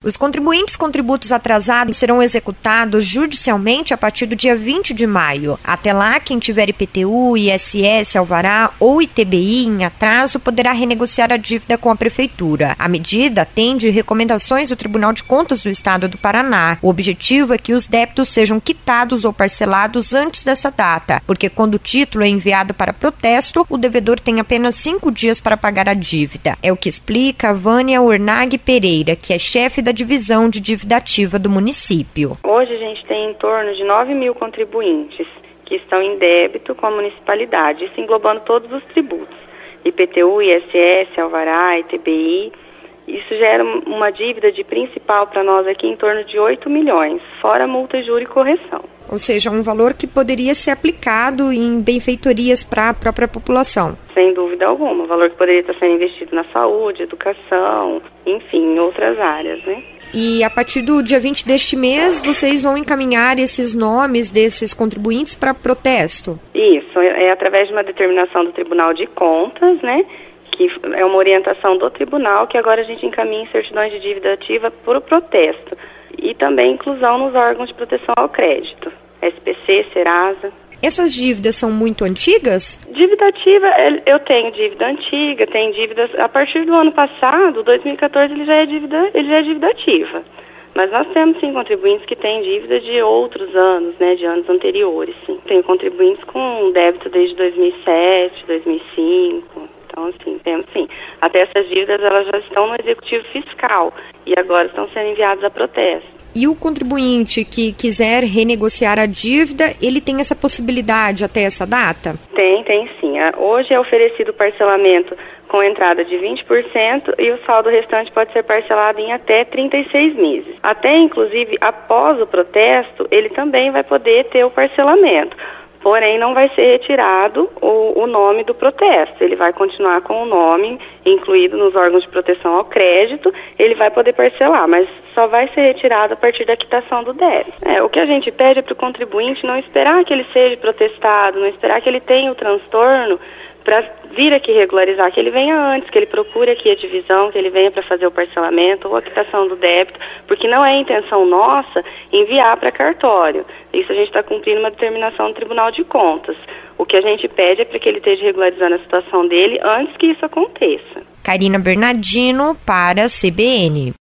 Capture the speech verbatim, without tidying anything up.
Os contribuintes com tributos atrasados serão executados judicialmente a partir do dia vinte de maio. Até lá, quem tiver I P T U, I S S, alvará ou I T B I em atraso poderá renegociar a dívida com a Prefeitura. A medida atende recomendações do Tribunal de Contas do Estado do Paraná. O objetivo é que os débitos sejam quitados ou parcelados antes dessa data, porque quando o título é enviado para protesto, o devedor tem apenas cinco dias para pagar a dívida. É o que explica a Vânia Ornag Pereira, que é chefe da divisão de dívida ativa do município. Hoje a gente tem em torno de nove mil contribuintes que estão em débito com a municipalidade, isso englobando todos os tributos, I P T U, I S S, alvará, I T B I. Isso gera uma dívida de principal para nós aqui em torno de oito milhões, fora multa, juro e correção. Ou seja, um valor que poderia ser aplicado em benfeitorias para a própria população. Sem dúvida alguma, um valor que poderia estar sendo investido na saúde, educação, enfim, em outras áreas, né? E a partir do dia vinte deste mês, vocês vão encaminhar esses nomes desses contribuintes para protesto? Isso, é através de uma determinação do Tribunal de Contas, né? Que é uma orientação do tribunal, que agora a gente encaminha em certidões de dívida ativa por o protesto. E também inclusão nos órgãos de proteção ao crédito, S P C, Serasa. Essas dívidas são muito antigas? Dívida ativa, eu tenho dívida antiga, tem dívidas, a partir do ano passado, dois mil e quatorze, ele já é dívida, ele já é dívida ativa. Mas nós temos, sim, contribuintes que têm dívida de outros anos, né, de anos anteriores, sim. Tenho contribuintes com débito desde dois mil e sete, dois mil e cinco... Então, assim, temos sim. Até essas dívidas, elas já estão no executivo fiscal e agora estão sendo enviadas a protesto. E o contribuinte que quiser renegociar a dívida, ele tem essa possibilidade até essa data? Tem, tem sim. Hoje é oferecido parcelamento com entrada de vinte por cento e o saldo restante pode ser parcelado em até trinta e seis meses. Até, inclusive, após o protesto, ele também vai poder ter o parcelamento. Porém, não vai ser retirado o, o nome do protesto. Ele vai continuar com o nome incluído nos órgãos de proteção ao crédito, ele vai poder parcelar, mas só vai ser retirado a partir da quitação do débito. É, o que a gente pede é para o contribuinte não esperar que ele seja protestado, não esperar que ele tenha o transtorno para vir aqui regularizar, que ele venha antes, que ele procure aqui a divisão, que ele venha para fazer o parcelamento ou a quitação do débito, porque não é intenção nossa enviar para cartório. Isso a gente está cumprindo uma determinação do Tribunal de Contas. O que a gente pede é para que ele esteja regularizando a situação dele antes que isso aconteça. Karina Bernardino para a C B N.